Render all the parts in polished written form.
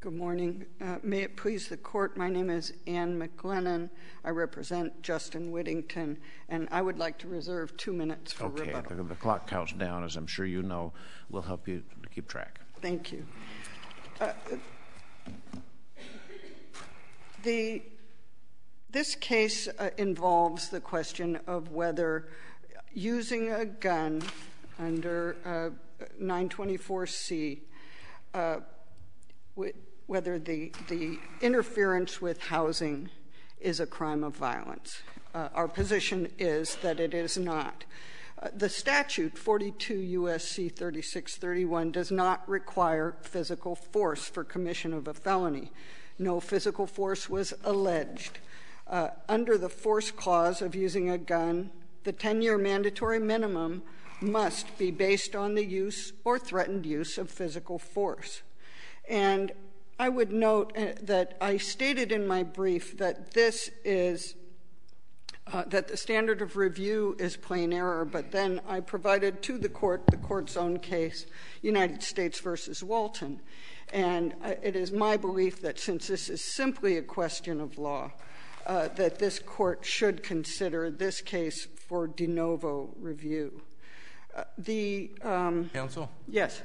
Good morning. May it please the Court, my name is Ann McLennan. I represent Justin Whittington, and I would like to reserve 2 minutes for rebuttal. Okay, the clock counts down, as I'm sure you know. We'll help you to keep track. Thank you. This case involves the question of whether using a gun under 924C, whether the interference with housing is a crime of violence. Our position is that it is not. The statute, 42 U.S.C. 3631, does not require physical force for commission of a felony. No physical force was alleged. Under the force clause of using a gun, the 10-year mandatory minimum must be based on the use or threatened use of physical force. And I would note that I stated in my brief that this is that the standard of review is plain error, but then I provided to the court's own case, United States versus Walton. And it is my belief that since this is simply a question of law, that this court should consider this case for de novo review. Counsel? Yes.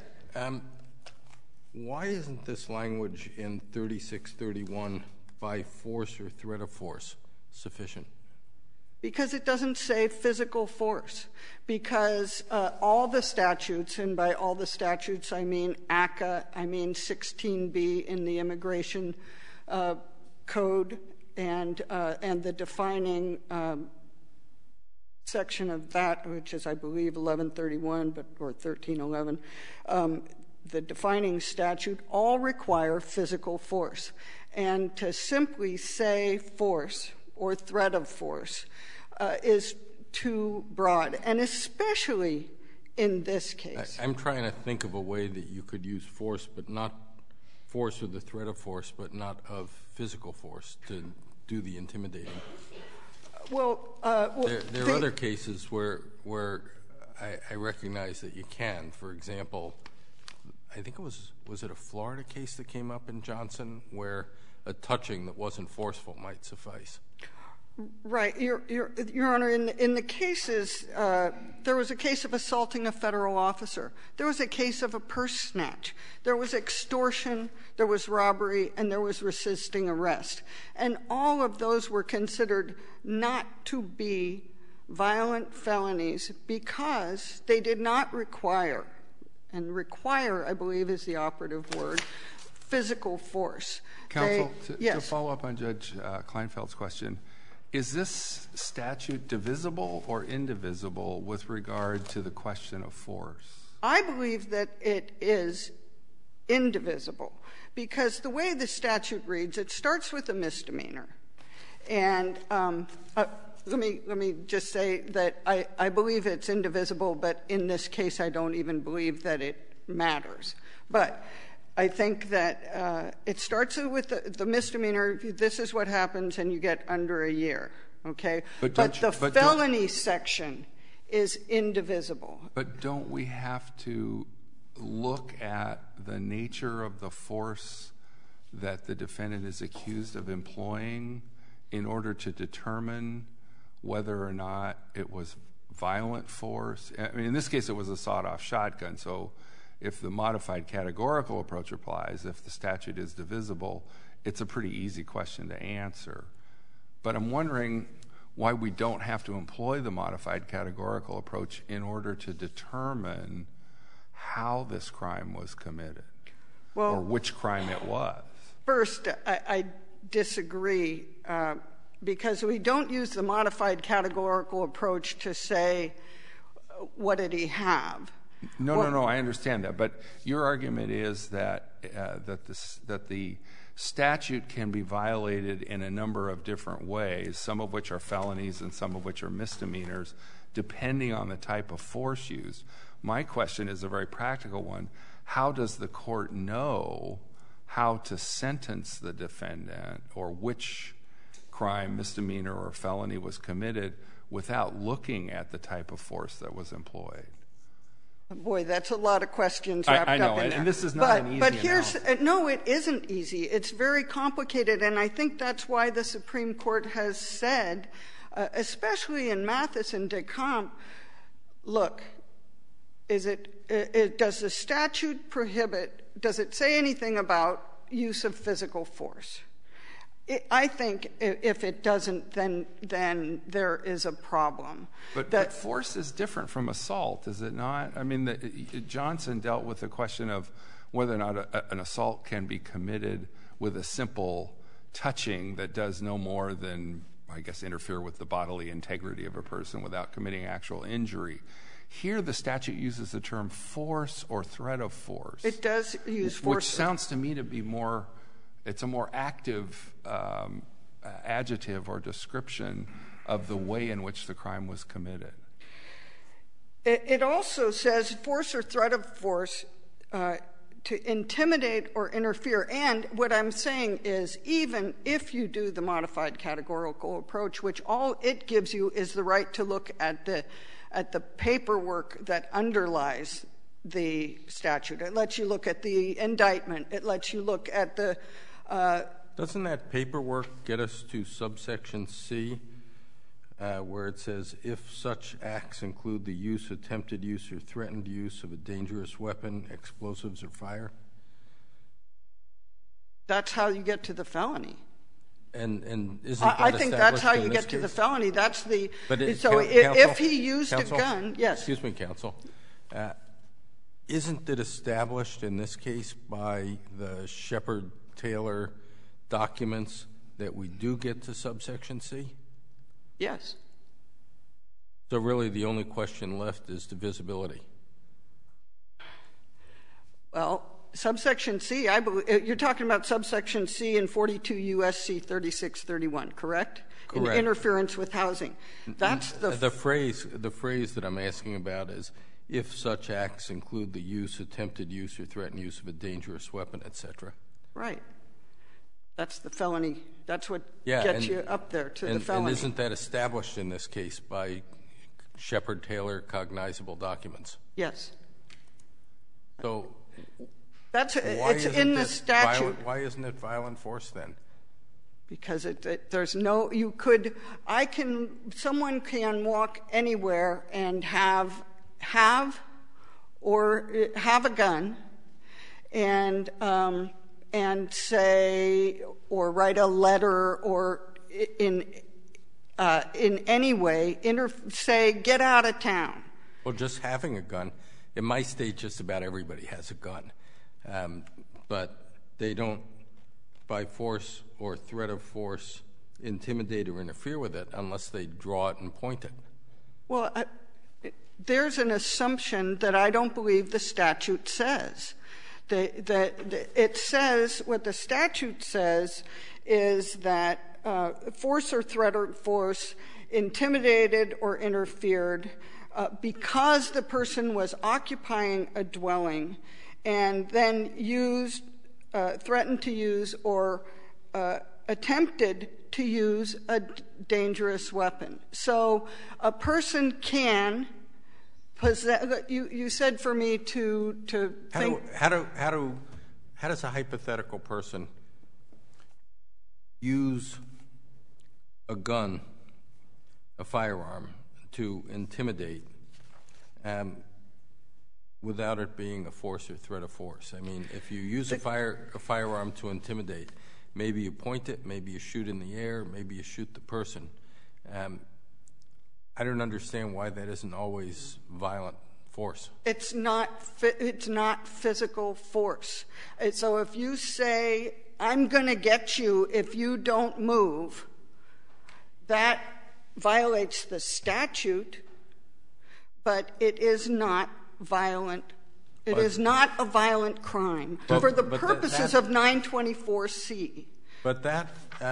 Why isn't this language in 3631, by force or threat of force, sufficient? Because it doesn't say physical force. Because all the statutes, and by all the statutes I mean ACCA, I mean 16B in the immigration code, and the defining section of that, which is, I believe, 1131 or 1311, the defining statute, all require physical force. And to simply say force or threat of force is too broad, and especially in this case. I'm trying to think of a way that you could use force, but not force or the threat of force, but not of physical force to do the intimidating. Well, there are other cases where I recognize that you can. For example, I think it was it a Florida case that came up in Johnson where a touching that wasn't forceful might suffice? Right. Your Honor, in the cases, there was a case of assaulting a federal officer. There was a case of a purse snatch. There was extortion, there was robbery, and there was resisting arrest. And all of those were considered not to be violent felonies because they did not require, and require, I believe, is the operative word, physical force. Counsel, to follow up on Judge Kleinfeld's question, is this statute divisible or indivisible with regard to the question of force? I believe that it is indivisible because the way the statute reads, it starts with a misdemeanor. And let me just say that I believe it's indivisible, but in this case I don't even believe that it matters. But I think that it starts with the misdemeanor. This is what happens, and you get under a year, okay? But the felony section is indivisible. But don't we have to look at the nature of the force that the defendant is accused of employing in order to determine whether or not it was violent force? I mean, in this case, it was a sawed-off shotgun, so if the modified categorical approach applies, if the statute is divisible, it's a pretty easy question to answer. But I'm wondering why we don't have to employ the modified categorical approach in order to determine how this crime was committed, or which crime it was. First, I disagree, because we don't use the modified categorical approach to say, what did he have? No, I understand that. But your argument is that the statute can be violated in a number of different ways, some of which are felonies and some of which are misdemeanors, depending on the type of force used. My question is a very practical one. How does the court know how to sentence the defendant or which crime, misdemeanor or felony was committed without looking at the type of force that was employed? Boy, that's a lot of questions wrapped I know, up in there. and this is not an easy analysis. No, it isn't easy. It's very complicated, and I think that's why the Supreme Court has said, especially in Mathis and Decamp, look, does the statute prohibit, does it say anything about use of physical force? I think if it doesn't, then there is a problem. But force is different from assault, is it not? I mean, Johnson dealt with the question of whether or not an assault can be committed with a simple touching that does no more than, I guess, interfere with the bodily integrity of a person without committing actual injury. Here, the statute uses the term force or threat of force. It does use force. Which sounds to me to be more, it's a more active adjective or description of the way in which the crime was committed. It also says force or threat of force to intimidate or interfere. And what I'm saying is, even if you do the modified categorical approach, which all it gives you is the right to look at the paperwork that underlies the statute. It lets you look at the indictment. It lets you look at the Doesn't that paperwork get us to subsection C, where it says, if such acts include the use, attempted use, or threatened use of a dangerous weapon, explosives, or fire? That's how you get to the felony. And isn't that I think that's how you get to the felony. That's the so if he used a gun, yes. Excuse me, counsel. Isn't it established in this case by the Shepard-Taylor documents that we do get to subsection C? Yes. So really the only question left is divisibility. Well, subsection C, I believe you're talking about subsection C in 42 U.S.C. 3631, correct? Correct. In interference with housing. That's the phrase that I'm asking about is, if such acts include the use, attempted use, or threatened use of a dangerous weapon, etc. Right. That's the felony. That's what gets you up there to the felony. And isn't that established in this case by Shepard-Taylor cognizable documents? Yes. So it's in the statute. Why isn't it violent force then? Because there's no, someone can walk anywhere and have a gun and say, or write a letter, or in any way say, get out of town. Well, just having a gun. In my state, just about everybody has a gun. But they don't, by force or threat of force, intimidate or interfere with it unless they draw it and point it. Well, there's an assumption that I don't believe the statute says. It says, what the statute says is that force or threat of force intimidated or interfered because the person was occupying a dwelling and then threatened to use or attempted to use a dangerous weapon. So a person can possess. You said for me to think. How does a hypothetical person use a gun, a firearm, to intimidate without it being a force or threat of force? I mean, if you use a firearm to intimidate, maybe you point it, maybe you shoot in the air, maybe you shoot the person. I don't understand why that isn't always violent force. It's not physical force. So if you say, I'm going to get you if you don't move, that violates the statute, but it is not violent. It is not a violent crime for the purposes of 924C. But that,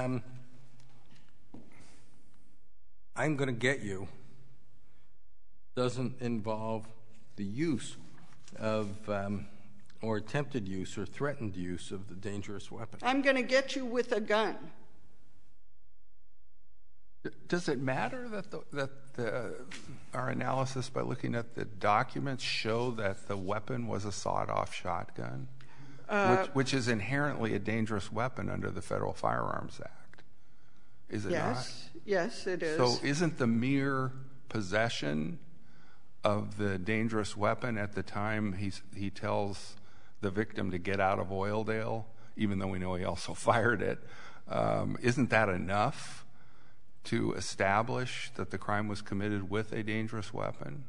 I'm going to get you, doesn't involve the use of, or attempted use or threatened use of the dangerous weapon. I'm going to get you with a gun. Does it matter that our analysis by looking at the documents show that the weapon was a sawed-off shotgun, which is inherently a dangerous weapon under the Federal Firearms Act? Is it not? Yes, it is. So isn't the mere possession of the dangerous weapon at the time he tells the victim to get out of Oildale, even though we know he also fired it, isn't that enough to establish that the crime was committed with a dangerous weapon?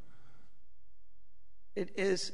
It is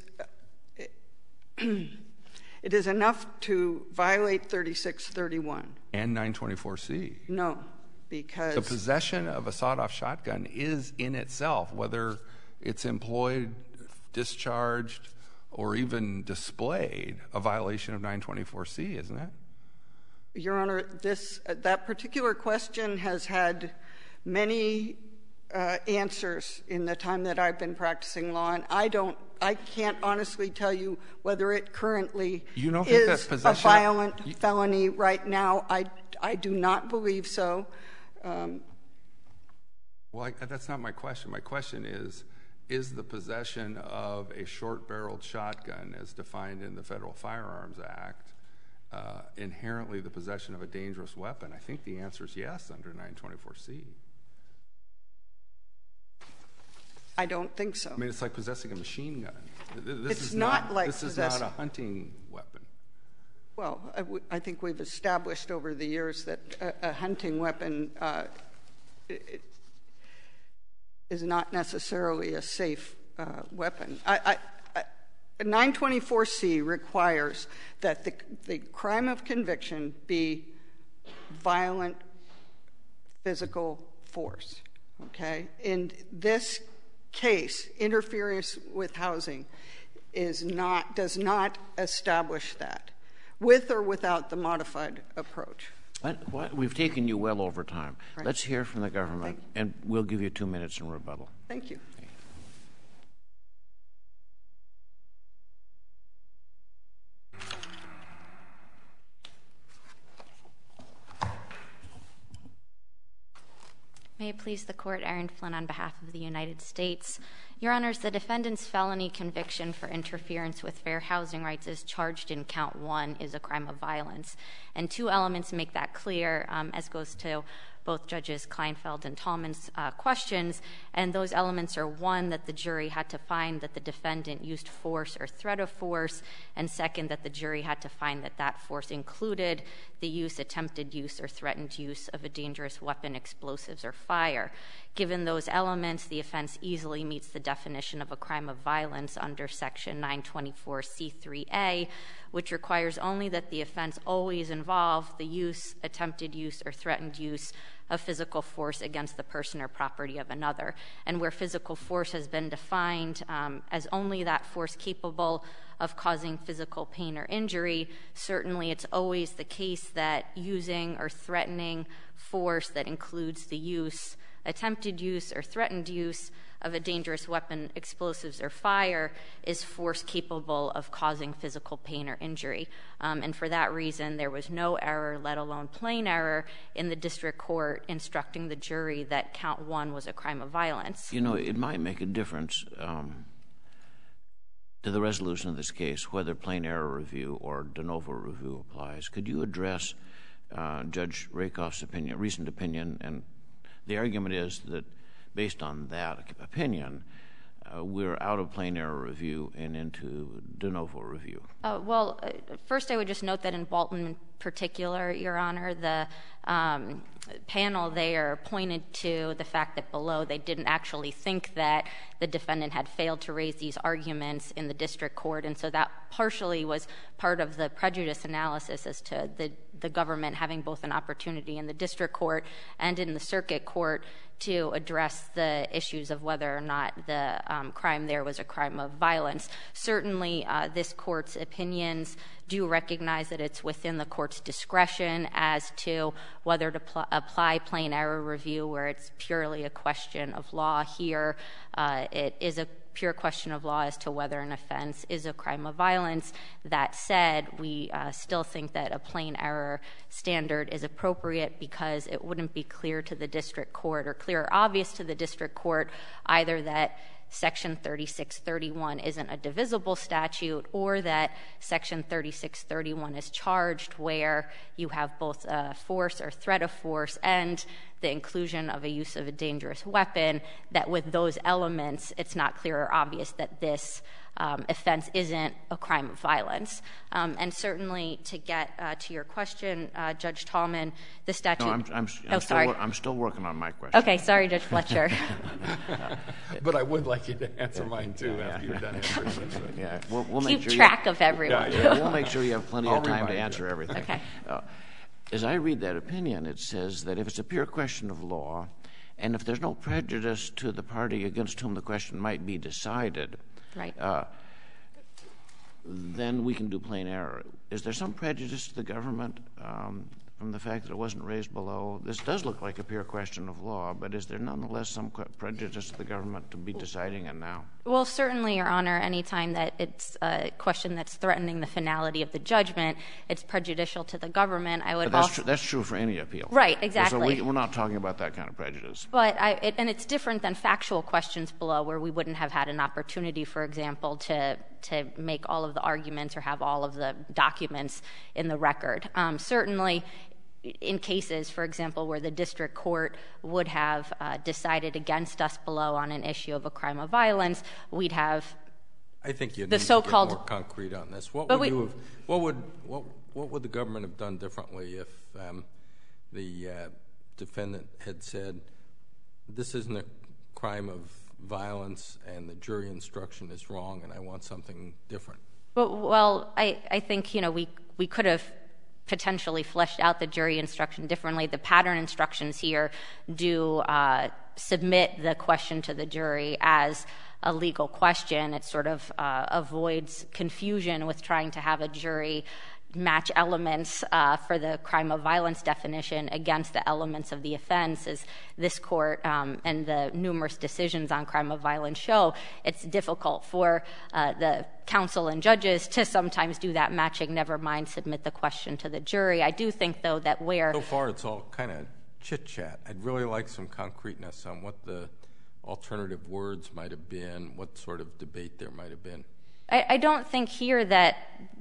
enough to violate 3631. And 924C. No, because the possession of a sawed-off shotgun is in itself, whether it's employed, discharged, or even displayed, a violation of 924C, isn't it? Your Honor, that particular question has had many answers in the time that I've been practicing law, and I can't honestly tell you whether it currently is a violent felony right now. I do not believe so. Well, that's not my question. My question is the possession of a short-barreled shotgun, as defined in the Federal Firearms Act, inherently the possession of a dangerous weapon? I think the answer is yes under 924C. I don't think so. I mean, it's like possessing a machine gun. This is not a hunting weapon. Well, I think we've established over the years that a hunting weapon is not necessarily a safe weapon. 924C requires that the crime of conviction be violent physical force. Okay? In this case, interference with housing does not establish that, with or without the modified approach. We've taken you well over time. Right. Let's hear from the government, and we'll give you 2 minutes in rebuttal. Thank you. May it please the Court, Erin Flynn on behalf of the United States. Your Honors, the defendant's felony conviction for interference with fair housing rights as charged in Count 1 is a crime of violence. And 2 elements make that clear, as goes to both Judges Kleinfeld and Tallman's questions. And those elements are, 1, that the jury had to find that the defendant used force or threat of force, and 2nd, that the jury had to find that that force included the use, attempted use, or threatened use of a dangerous weapon, explosives, or fire. Given those elements, the offense easily meets the definition of a crime of violence under Section 924C3A, which requires only that the offense always involve the use, attempted use, or threatened use of physical force against the person or property of another. And where physical force has been defined as only that force capable of causing physical pain or injury, certainly it's always the case that using or threatening force that includes the use, attempted use, or threatened use of a dangerous weapon, explosives, or fire is force capable of causing physical pain or injury. And for that reason, there was no error, let alone plain error, in the district court instructing the jury that Count 1 was a crime of violence. You know, it might make a difference to the resolution of this case whether plain error review or de novo review applies. Could you address Judge Rakoff's recent opinion? And the argument is that based on that opinion, we're out of plain error review and into de novo review. Well, first I would just note that in Bolton in particular, Your Honor, the panel there pointed to the fact that below they didn't actually think that the defendant had failed to raise these arguments in the district court, and so that partially was part of the prejudice analysis as to the government having both an opportunity in the district court and in the circuit court to address the issues of whether or not the crime there was a crime of violence. Certainly, this court's opinions do recognize that it's within the court's discretion as to whether to apply plain error review where it's purely a question of law. Here, it is a pure question of law as to whether an offense is a crime of violence. That said, we still think that a plain error standard is appropriate because it wouldn't be clear to the district court or clear or obvious to the district court either that Section 3631 isn't a divisible statute or that Section 3631 is charged where you have both force or threat of force and the inclusion of a use of a dangerous weapon, that with those elements, it's not clear or obvious that this offense isn't a crime of violence. And certainly, to get to your question, Judge Tallman, the statute... No, I'm still working on my question. Okay, sorry, Judge Fletcher. But I would like you to answer mine, too, after you're done answering. Yeah, we'll keep track of everyone. We'll make sure you have plenty of time to answer you. everything. Okay. As I read that opinion, it says that if it's a pure question of law, and if there's no prejudice to the party against whom the question might be decided, right. Then we can do plain error. Is there some prejudice to the government from the fact that it wasn't raised below? This does look like a pure question of law, but is there nonetheless some prejudice to the government to be deciding it now? Well, certainly, Your Honor, any time that it's a question that's threatening the finality of the judgment, it's prejudicial to the government. I would but that's true for any appeal. Right, exactly. So we're not talking about that kind of prejudice. But and it's different than factual questions below where we wouldn't have had an opportunity, for example, to make all of the arguments or have all of the documents in the record. Certainly, in cases, for example, where the district court would have decided against us below on an issue of a crime of violence, we'd have I think you need the so-called to get more concrete on this. What would the government have done differently if the defendant had said, this isn't a crime of violence and the jury instruction is wrong and I want something different? Well, I think, we could have potentially fleshed out the jury instruction differently. The pattern instructions here do submit the question to the jury as a legal question. It sort of avoids confusion with trying to have a jury match elements for the crime of violence definition against the elements of the offense. As this court and the numerous decisions on crime of violence show, it's difficult for the counsel and judges to sometimes do that matching, never mind submit the question to the jury. I do think, though, that where... So far, it's all kind of chit-chat. I'd really like some concreteness on what the alternative words might have been, what sort of debate there might have been. I don't think here that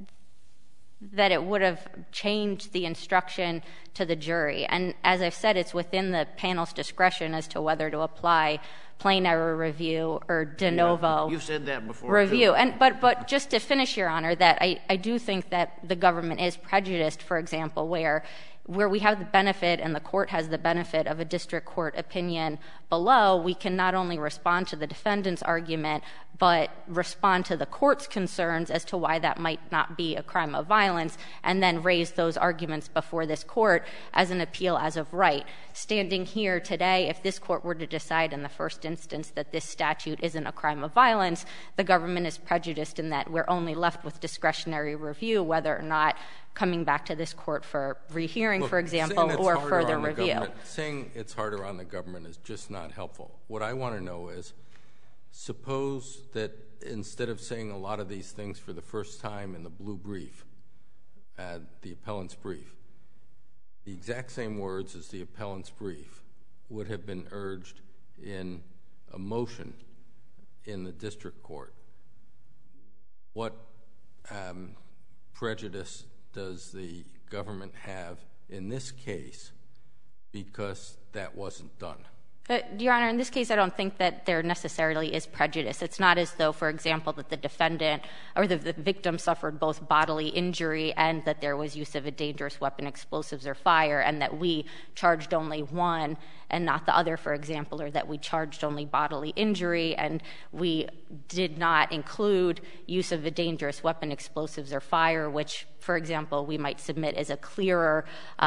it would have changed the instruction to the jury. And as I've said, it's within the panel's discretion as to whether to apply plain error review or de novo You've said that before, review. too. But just to finish, Your Honor, that I do think that the government is prejudiced, for example, where we have the benefit and the court has the benefit of a district court opinion below, we can not only respond to the defendant's argument, but respond to the court's concerns as to why that might not be a crime of violence, and then raise those arguments before this court as an appeal as of right. Standing here today, if this court were to decide in the first instance that this statute isn't a crime of violence, the government is prejudiced in that we're only left with discretionary review, whether or not coming back to this court for rehearing, for example, or further review. Saying it's harder on the government is just not helpful. What I want to know is, suppose that instead of saying a lot of these things for the first time in the blue brief, the appellant's brief, the exact same words as the appellant's brief would have been urged in a motion in the district court. What prejudice does the government have in this case because that wasn't done? Your Honor, in this case, I don't think that there necessarily is prejudice. It's not as though, for example, that the defendant or the victim suffered both bodily injury and that there was use of a dangerous weapon, explosives, or fire, and that we charged only one and not the other, for example, or that we charged only bodily injury and we did not include use of a dangerous weapon, explosives, or fire, which, for example, we might submit as a clearer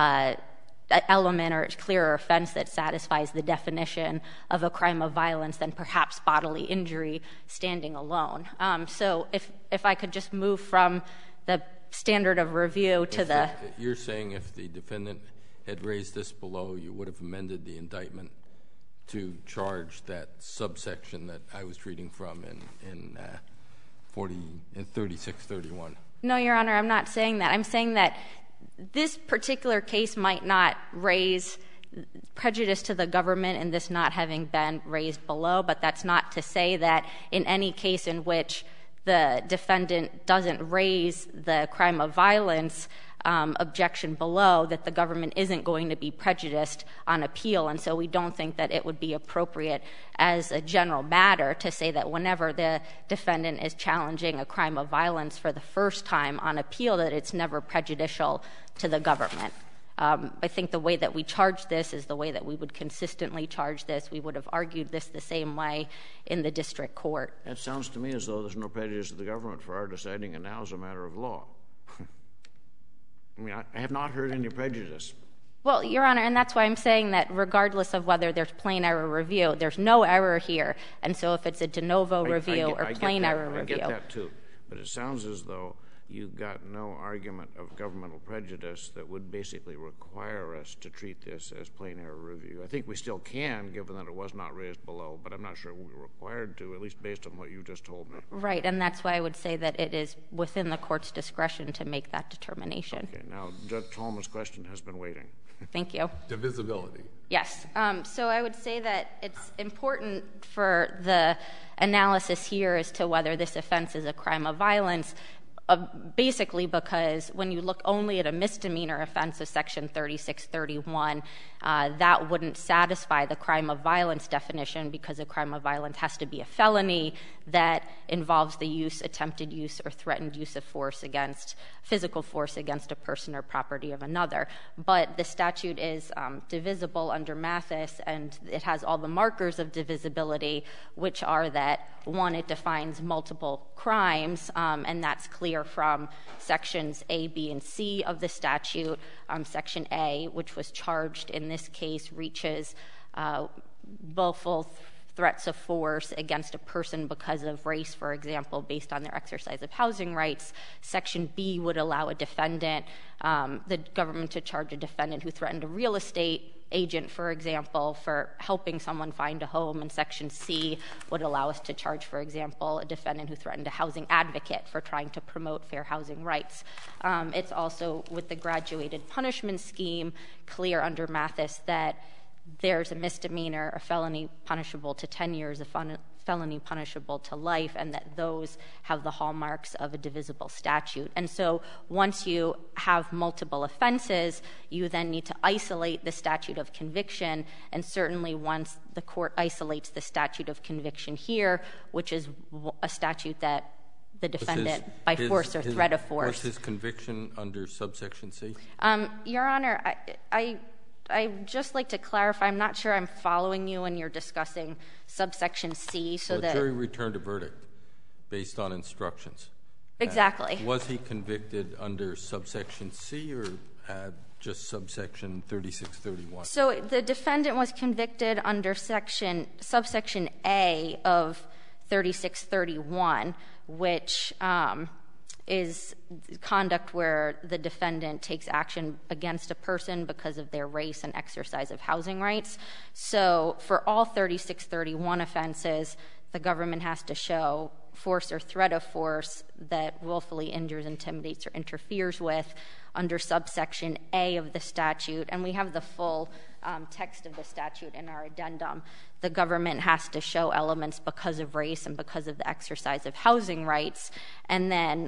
element or clearer offense that satisfies the definition of a crime of violence than perhaps bodily injury standing alone. So if I could just move from the standard of review to the... You're saying if the defendant had raised this below, you would have amended the indictment to charge that subsection that I was reading from in 3631. No, Your Honor, I'm not saying that. I'm saying that this particular case might not raise prejudice to the government in this not having been raised below, but that's not to say that in any case in which the defendant doesn't raise the crime of violence objection below, that the government isn't going to be prejudiced on appeal. And so we don't think that it would be appropriate as a general matter to say that whenever the defendant is challenging a crime of violence for the first time on appeal, that it's never prejudicial to the government. I think the way that we charge this is the way that we would consistently charge this. We would have argued this the same way in the district court. That sounds to me as though there's no prejudice to the government for our deciding it now as a matter of law. I mean, I have not heard any prejudice. Well, Your Honor, and that's why I'm saying that regardless of whether there's plain error review, there's no error here. And so if it's a de novo review or plain error review. I get that, too. But it sounds as though you've got no argument of governmental prejudice that would basically require us to treat this as plain error review. I think we still can, given that it was not raised below, but I'm not sure we're required to, at least based on what you just told me. Right, and that's why I would say that it is within the court's discretion to make that determination. Okay, now Judge Tolman's question has been waiting. Thank you. Divisibility. Yes. So I would say that it's important for the analysis here as to whether this offense is a crime of violence, basically because when you look only at a misdemeanor offense of Section 3631, that wouldn't satisfy the crime of violence definition because a crime of violence has to be a felony that involves the use, attempted use, or threatened use of force against, physical force against a person or property of another. But the statute is divisible under Mathis, and it has all the markers of divisibility, which are that, one, it defines multiple crimes, and that's clear from Sections A, B, and C of the statute. Section A, which was charged in this case, reaches willful threats of force against a person because of race, for example, based on their exercise of housing rights. Section B would allow a defendant, the government to charge a defendant who threatened a real estate agent, for example, for helping someone find a home. And Section C would allow us to charge, for example, a defendant who threatened a housing advocate for trying to promote fair housing rights. It's also, with the graduated punishment scheme, clear under Mathis that there's a misdemeanor, a felony punishable to 10 years, a felony punishable to life, and that those have the hallmarks of a divisible statute. And so once you have multiple offenses, you then need to isolate the statute of conviction, and certainly once the court isolates the statute of conviction here, which is a statute that the defendant, by force or threat of force. Was his conviction under subsection C? Your Honor, I'd just like to clarify. I'm not sure I'm following you when you're discussing subsection C. So the jury returned a verdict based on instructions. Exactly. Was he convicted under subsection C or just subsection 3631? So the defendant was convicted under subsection A of 3631, which is conduct where the defendant takes action against a person because of their race and exercise of housing rights. So for all 3631 offenses, the government has to show force or threat of force that willfully injures, intimidates, or interferes with under subsection A of the statute. And we have the full text of the statute in our addendum. The government has to show elements because of race and because of the exercise of housing rights, and then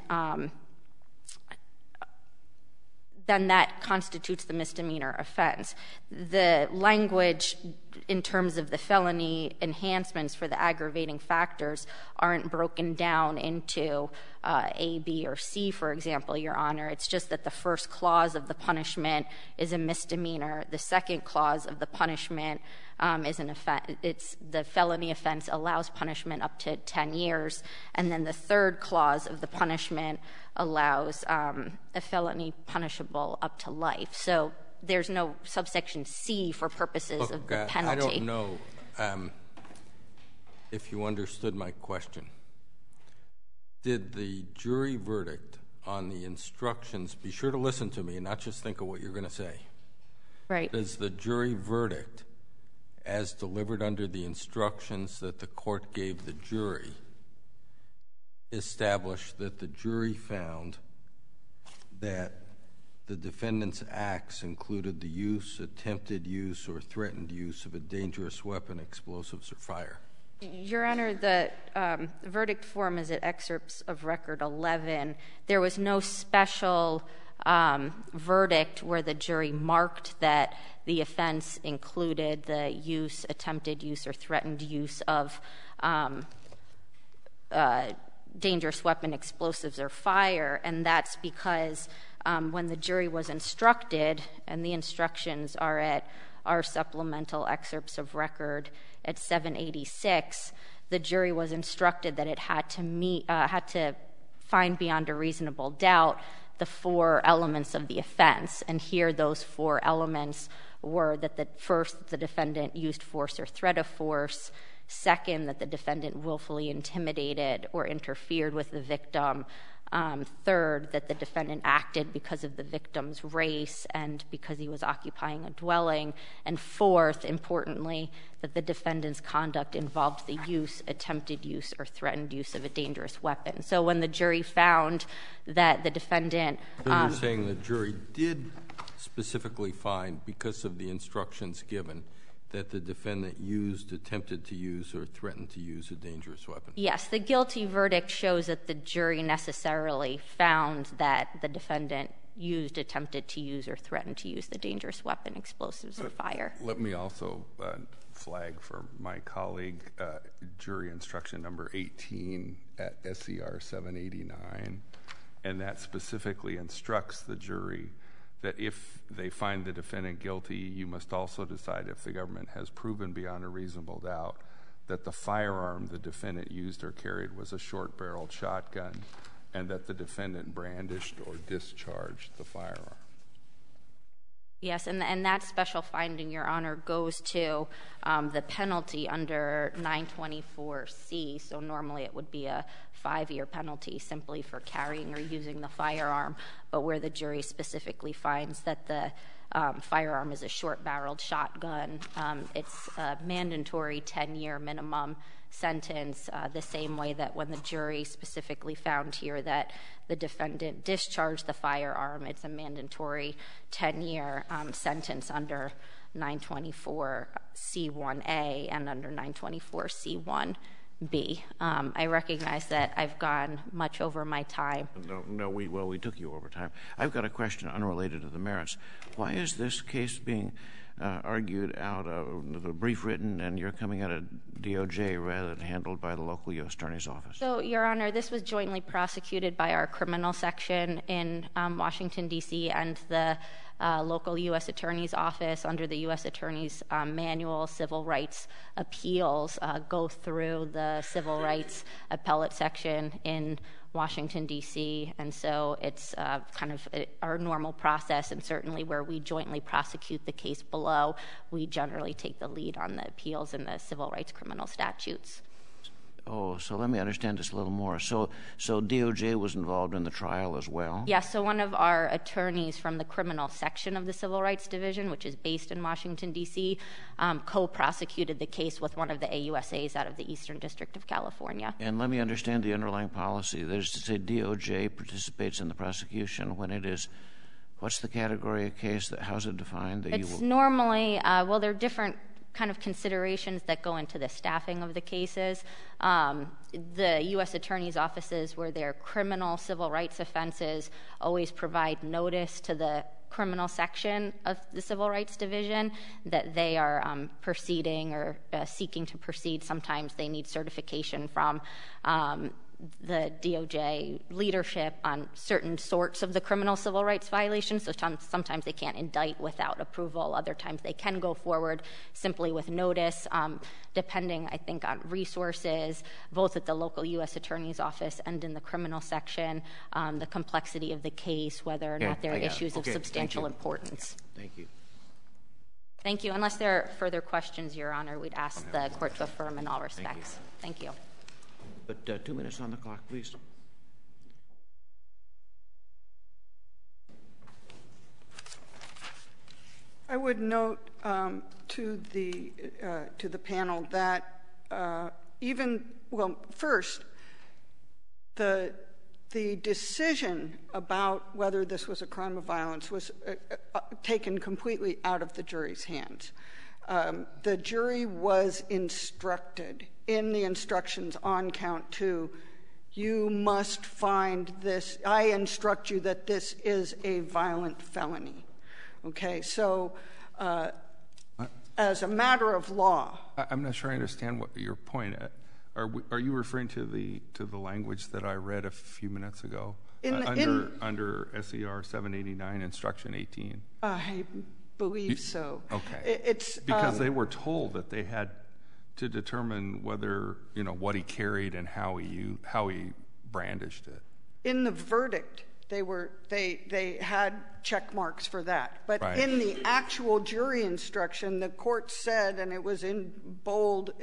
that constitutes the misdemeanor offense. The language in terms of the felony enhancements for the aggravating factors aren't broken down into A, B, or C, for example, Your Honor. It's just that the first clause of the punishment is a misdemeanor. The second clause of the punishment is an offense. It's the felony offense allows punishment up to 10 years. And then the third clause of the punishment allows a felony punishable up to life. So there's no subsection C for purposes of the penalty. I don't know if you understood my question. Did the jury verdict on the instructions, be sure to listen to me and not just think of what you're going to say. Right. Does the jury verdict as delivered under the instructions that the court gave the jury, establish that the jury found that the defendant's acts included the use, attempted use, or threatened use of a dangerous weapon, explosives, or fire? Your Honor, the verdict form is at excerpts of Record 11. There was no special verdict where the jury marked that the offense included the use, attempted use, or threatened use of dangerous weapon, explosives, or fire, and that's because when the jury was instructed, and the instructions are at our supplemental excerpts of record at 786, the jury was instructed that it had to find beyond a reasonable doubt the 4 elements of the offense. And here those 4 elements were that first, the defendant used force or threat of force; second, that the defendant willfully intimidated or interfered with the victim; third, that the defendant acted because of the victim's race and because he was occupying a dwelling; and fourth, importantly, that the defendant's conduct involved the use, attempted use, or threatened use of a dangerous weapon. So when the jury found that the defendant So you're saying the jury did specifically find, because of the instructions given, that the defendant used, attempted to use, or threatened to use a dangerous weapon? Yes, the guilty verdict shows that the jury necessarily found that the defendant used, attempted to use, or threatened to use the dangerous weapon, explosives, or fire. Let me also flag for my colleague jury instruction number 18 at SCR 789, and that specifically instructs the jury that if they find the defendant guilty, you must also decide if the government has proven beyond a reasonable doubt that the firearm the defendant used or carried was a short-barreled shotgun, and that the defendant brandished or discharged the firearm. Yes, and that special finding, Your Honor, goes to the penalty under 924C. So normally it would be a 5-year penalty simply for carrying or using the firearm, but where the jury specifically finds that the firearm is a short-barreled shotgun, it's a mandatory 10-year minimum sentence, the same way that when the jury specifically found here that the defendant discharged the firearm, it's a mandatory 10-year sentence under 924C1A and under 924C1B. I recognize that I've gone much over my time. No, we took you over time. I've got a question unrelated to the merits. Why is this case being argued out of the brief written, and you're coming out of DOJ rather than handled by the local U.S. Attorney's Office? So, Your Honor, this was jointly prosecuted by our criminal section in Washington, D.C., and the local U.S. Attorney's Office under the U.S. Attorney's Manual. Civil rights appeals go through the civil rights appellate section in Washington, D.C., and so it's kind of our normal process, and certainly where we jointly prosecute the case below, we generally take the lead on the appeals in the civil rights criminal statutes. Oh, so let me understand this a little more. So DOJ was involved in the trial as well? Yes, so one of our attorneys from the criminal section of the Civil Rights Division, which is based in Washington, D.C., co-prosecuted the case with one of the AUSAs out of the Eastern District of California. And let me understand the underlying policy. That is to say DOJ participates in the prosecution when it is, what's the category of case? How's it defined? It's normally, well, there are different kind of considerations that go into the staffing of the cases. The U.S. Attorney's offices, where they're criminal civil rights offenses, always provide notice to the criminal section of the Civil Rights Division that they are proceeding or seeking to proceed. Sometimes they need certification from the DOJ leadership on certain sorts of the criminal civil rights violations. So sometimes they can't indict without approval. Other times they can go forward simply with notice, depending, I think, on resources, both at the local U.S. Attorney's Office and in the criminal section, the complexity of the case, whether or not there are issues of substantial importance. Thank you. Thank you. Unless there are further questions, Your Honor, we'd ask the court to affirm in all respects. Thank you. But 2 minutes on the clock, please. I would note to the panel that first, the decision about whether this was a crime of violence was taken completely out of the jury's hands. The jury was instructed in the instructions on count 2, you must find this, I instruct you that this is a violent felony. Okay, so as a matter of law. I'm not sure I understand what your point. Are you referring to the language that I read a few minutes ago under SER 789 instruction 18? I believe so. Okay. It's because they were told that they had to determine whether, what he carried and how he brandished it. In the verdict, they had check marks for that. But right. In the actual jury instruction, the court said, and it was in bold,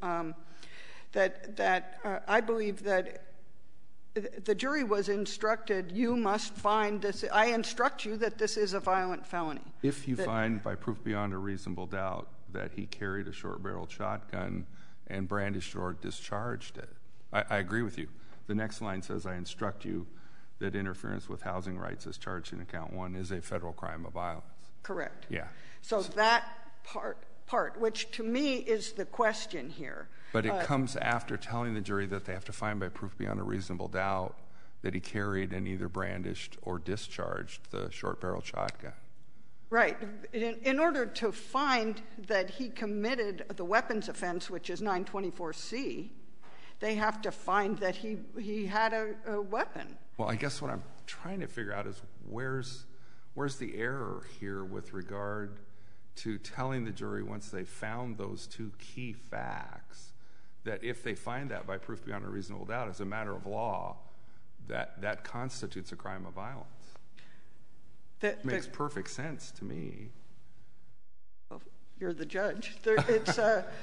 that I believe that the jury was instructed, you must find this, I instruct you that this is a violent felony. If you find by proof beyond a reasonable doubt that he carried a short-barreled shotgun and brandished or discharged it. I agree with you. The next line says, I instruct you that interference with housing rights as charged in count 1 is a federal crime of violence. Correct. Yeah. So that part, which to me is the question here. But it comes after telling the jury that they have to find by proof beyond a reasonable doubt that he carried and either brandished or discharged the short-barreled shotgun. Right. In order to find that he committed the weapons offense, which is 924C, they have to find that he had a weapon. Well, I guess what I'm trying to figure out is where's the error here with regard to telling the jury once they found those two key facts that if they find that by proof beyond a reasonable doubt as a matter of law, that constitutes a crime of violence. That makes perfect sense to me. Well, you're the judge. It's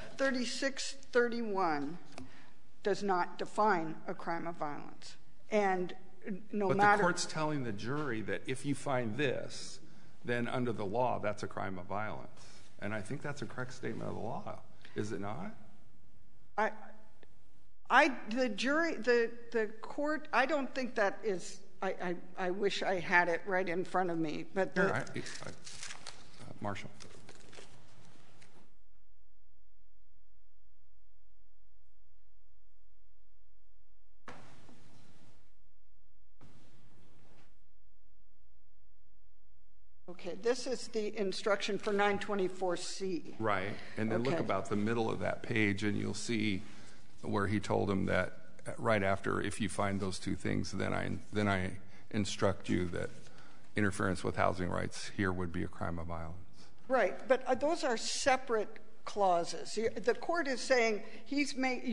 3631 does not define a crime of violence. And but the court's telling the jury that if you find this, then under the law, that's a crime of violence. And I think that's a correct statement of the law. Is it not? The court, I don't think that is, I wish I had it right in front of me. But Marshall. Okay, this is the instruction for 924C. Right, and then look about the middle of that page and you'll see where he told him that right after, if you find those two things, then I instruct you that interference with housing rights here would be a crime of violence. Right, but those are separate clauses. The court is saying he's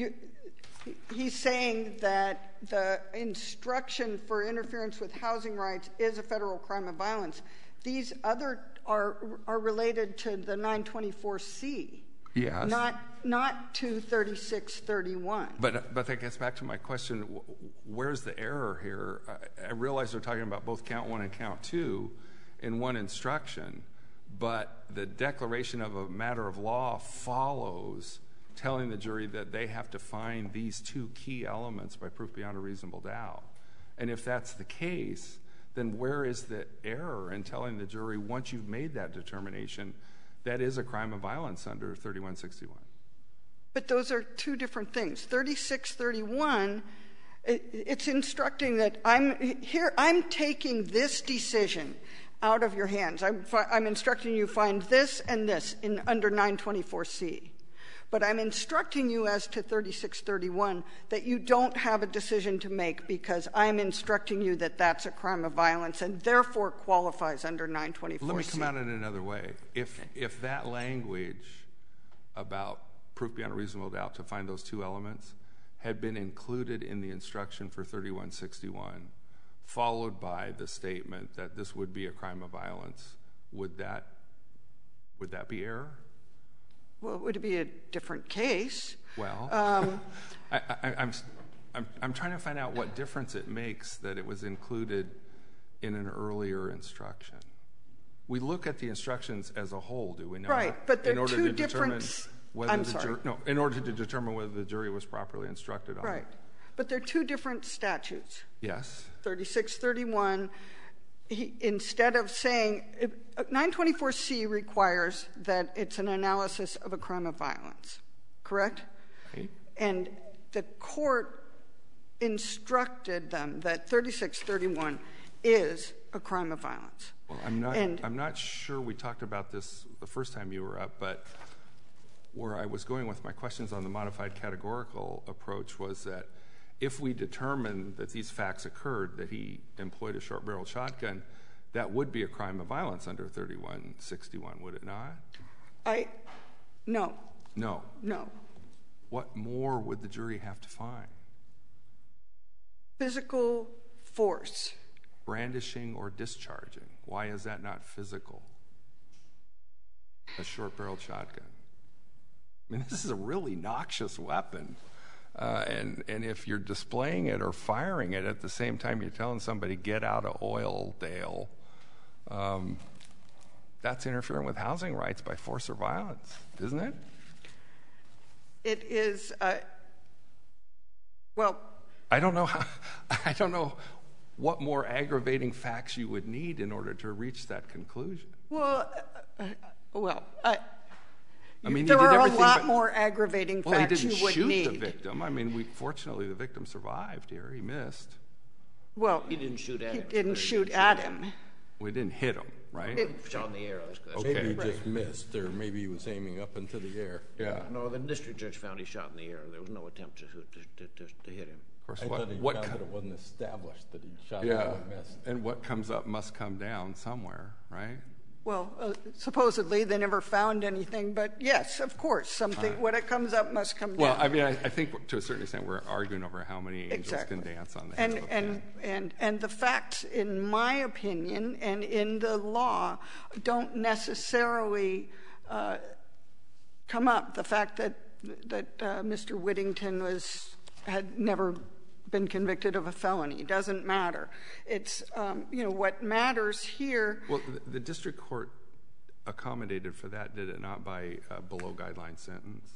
saying that the instruction for interference with housing rights is a federal crime of violence. These other are related to the 924C. Yes. Not to 3631. But that gets back to my question, where's the error here? I realize they're talking about both count 1 and count 2 in one instruction, but the declaration of a matter of law follows telling the jury that they have to find these two key elements by proof beyond a reasonable doubt. And if that's the case, then where is the error in telling the jury once you've made that determination that is a crime of violence under 3161? But those are two different things. 3631, it's instructing that I'm taking this decision out of your hands. I'm instructing you find this and this under 924C. But I'm instructing you as to 3631 that you don't have a decision to make because I'm instructing you that that's a crime of violence and therefore qualifies under 924C. Let me come at it another way. If that language about proof beyond a reasonable doubt to find those two elements had been included in the instruction for 3161, followed by the statement that this would be a crime of violence, would that be error? Well, it would be a different case. Well, I'm trying to find out what difference it makes that it was included in an earlier instruction. We look at the instructions as a whole, do we not? Right, but they're two different... I'm sorry. No, in order to determine whether the jury was properly instructed on it. Right. But they're two different statutes. Yes. 3631, instead of saying... 924C requires that it's an analysis of a crime of violence, correct? Right. And the court instructed them that 3631 is a crime of violence. Well, I'm not sure we talked about this the first time you were up, but where I was going with my questions on the modified categorical approach was that if we determine that these facts occurred, that he employed a short-barreled shotgun, that would be a crime of violence under 3161, would it not? No. No. No. What more would the jury have to find? Physical force. Brandishing or discharging. Why is that not physical? A short-barreled shotgun. I mean, this is a really noxious weapon. And if you're displaying it or firing it at the same time you're telling somebody, get out of oil, Dale, that's interfering with housing rights by force or violence, isn't it? It is, well... I don't know what more aggravating facts you would need in order to reach that conclusion. Well, I mean, there are a lot more aggravating facts you would need. Well, he didn't shoot the victim. I mean, fortunately, the victim survived here. He missed. Well, he didn't shoot at him. He didn't shoot at him. We didn't hit him, right? Shot in the air. Okay. Maybe he just missed, or maybe he was aiming up into the air. Yeah. No, the district judge found he shot in the air. There was no attempt to hit him. Of course, I thought he found that it wasn't established that he shot and missed. And what comes up must come down somewhere, right? Well, supposedly they never found anything, but yes, of course, something. When it comes up must come down. Well, I mean, I think to a certain extent we're arguing over how many angels can dance on the head of a pin. And the facts, in my opinion, and in the law, don't necessarily come up. The fact that Mr. Whittington had never been convicted of a felony doesn't matter. It's what matters here. Well, the district court accommodated for that, did it not, by a below guideline sentence?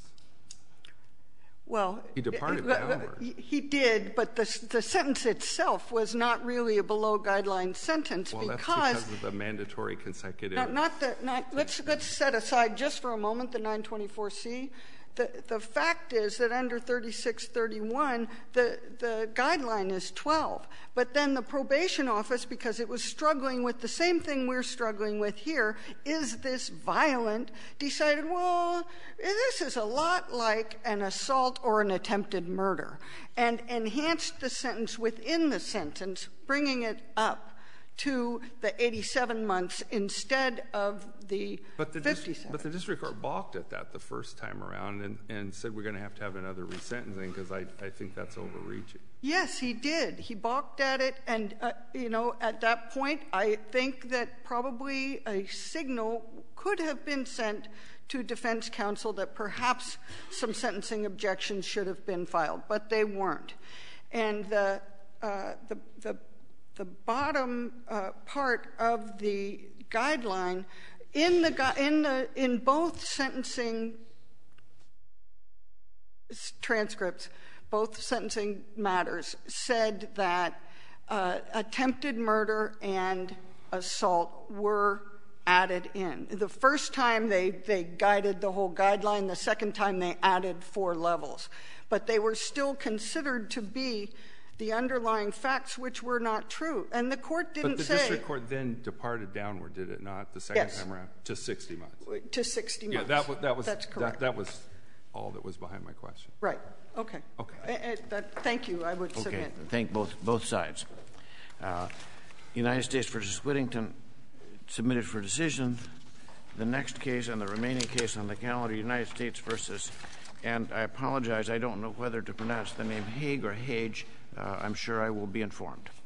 Well, he departed downward. He did, but the sentence itself was not really a below guideline sentence because that's because of the mandatory consecutive. Let's set aside just for a moment the 924C. The fact is that under 3631, the guideline is 12. But then the probation office, because it was struggling with the same thing we're struggling with here, is this violent, decided, well, this is a lot like an assault or an attempted murder, and enhanced the sentence within the sentence, bringing it up to the 87 months instead of the 57. But the district court balked at that the first time around and said we're going to have another resentencing because I think that's overreaching. Yes, he did. He balked at it, and, at that point, I think that probably a signal could have been sent to defense counsel that perhaps some sentencing objections should have been filed, but they weren't. And the bottom part of the guideline in both sentencing transcripts, both sentencing matters, said that attempted murder and assault were added in. The first time they guided the whole guideline, the second time they added 4 levels. But they were still considered to be the underlying facts, which were not true. And the court didn't say... But the district court then departed downward, did it not, the second time around? To 60 months. To 60 months. Yeah, That's correct. That was all that was behind my question. Right. Okay. Thank you. I would submit. Okay. Thank both sides. United States v. Whittington submitted for decision. The next case and the remaining case on the calendar, United States v. And I apologize, I don't know whether to pronounce the name Haig or Hage. I'm sure I will be informed.